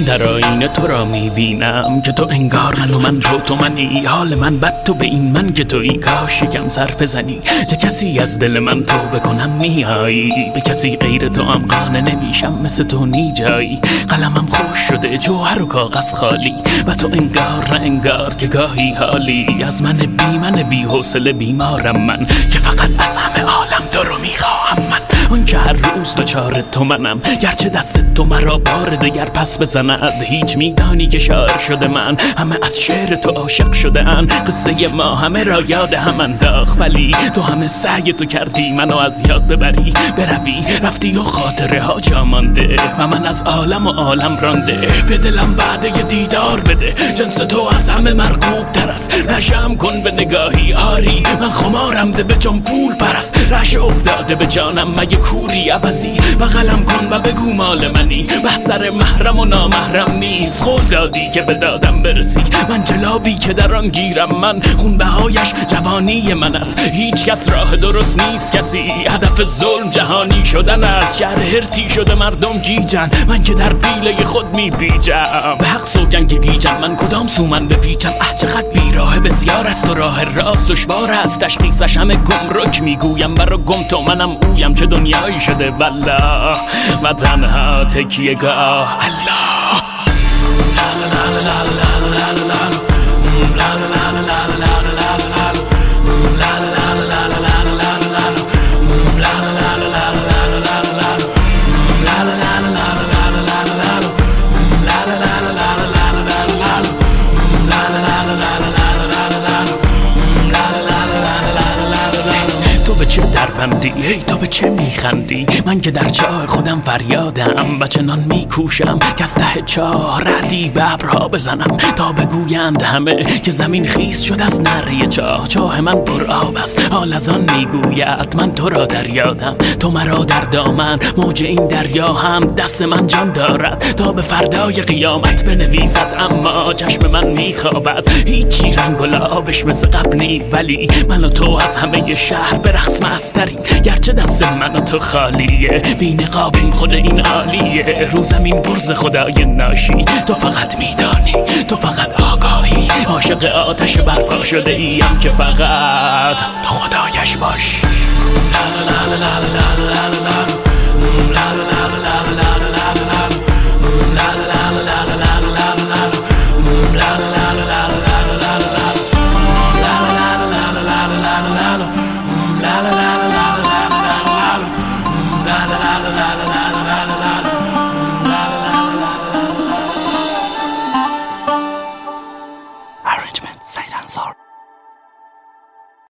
در آینه تو را میبینم که تو انگار من و من تو منی. حال من بد تو به این من که تویی، کاش یکم سر بزنی چه کسی از دل من تو بکنم میایی. به کسی غیر تو هم قانع نمیشم، مثل تو نی جایی. قلمم خوش شده جوهر و کاغذ خالی و تو انگار نه انگار که گاهی حالی. از من بی حوصله بیمارم من که فقط از همه عالم تو رو میخواهم من. اون که هر روز دوچار تو منم، گرچه دست تو مرا بار دگر پس بزند. هیچ میدانی که شاعر شده من، همه از شعر تو عاشق شده ان. قصه ما همه را یاد هم انداخت، ولی تو همه سعی تو کردی منو از یاد ببری. بروی رفتی و خاطره ها جا مانده و من از عالم و عالم رانده. به دلم بعد یه دیدار بده، جنس تو از همه مرغوب تر است. نشم کن به نگاهی آری، من خمارم ده به جان پول پرست. رش افتاده به جانم مگه کوری عوضی، بغلم کن و بگو مال منی. بحثر محرم و نامحرم نیست، خود دادی که به دادم برسی. من جلابی که در آن گیرم من، خونبهایش جوانی من است. هیچ کس راه درست نیست کسی، هدف ظلم جهانی شدن است. شهر هرتی شده مردم گیجن، من که در پیله خود میپیچم. به حق سوگن که گیجم، من کدام سو من بپیچم. چقدر بیراه بسیار است و راه راست دشوار است. تشخیصش همه گمرک میگویم، برا گم تو منم اویم. چه دنیایی شده والله و تنها تکیه گاه الله. چه دربندی ای تو به چه میخندی؟ من که در چاه خودم فریادم و چنان میکوشم که از ته چاه ردی به ابرها بزنم تا بگویند همه که زمین خیس شد از نره چاه. چاه من پر آب است، حال از آن میگوید من تو را در یادم. تو مرا در دامن، موج این دریا هم دست من جان دارد تا به فردای قیامت بنویسد. اما چشم من میخوابد، هیچی رنگ و لعابش مثل قبل نی. ولی من و تو از همه شهر به رقص مستریم، گرچه دست من و تو خالیه. بی نقابیم خود این عالیه، رو زمین برز خدای ناشی. تو فقط میدانی، تو فقط آگاهی، عاشق آتش برپا شده ایم که فقط تو خدایش باش. لا لا لا لا لا لا لا لا لا لا لا لا لا لا.